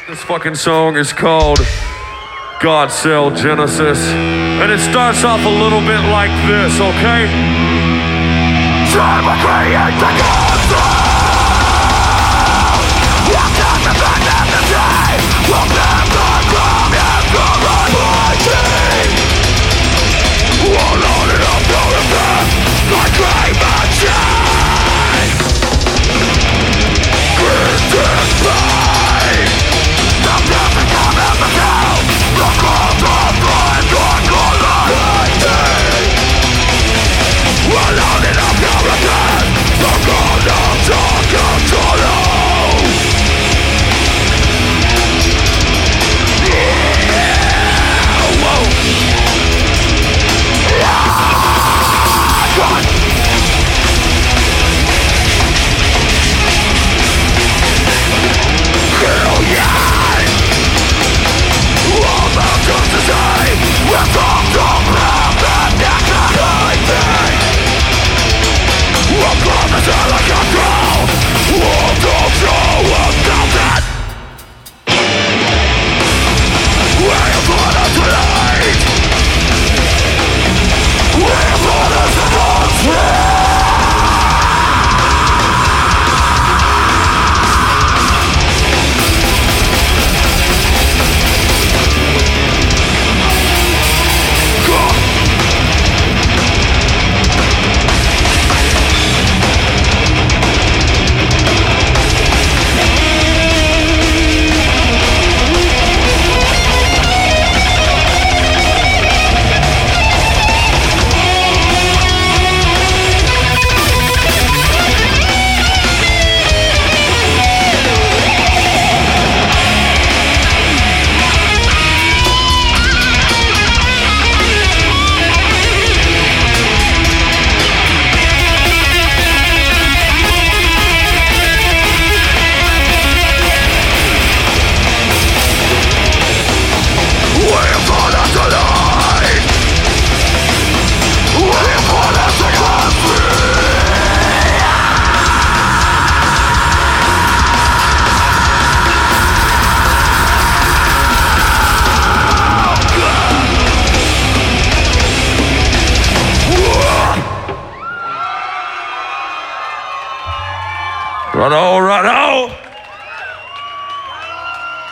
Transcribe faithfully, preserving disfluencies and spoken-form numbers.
This fucking song is called God Cell Genesis, and it starts off a little bit like this, okay? Time to create the God Cell! Walk down the back of the day, walk down the ground and the right we're loaded up to the best, like grave and chain. Christian pain, the perfect come out the town, the cold of blind on calamity. We're loaded up to the best, the god of dark control. Right on, right on.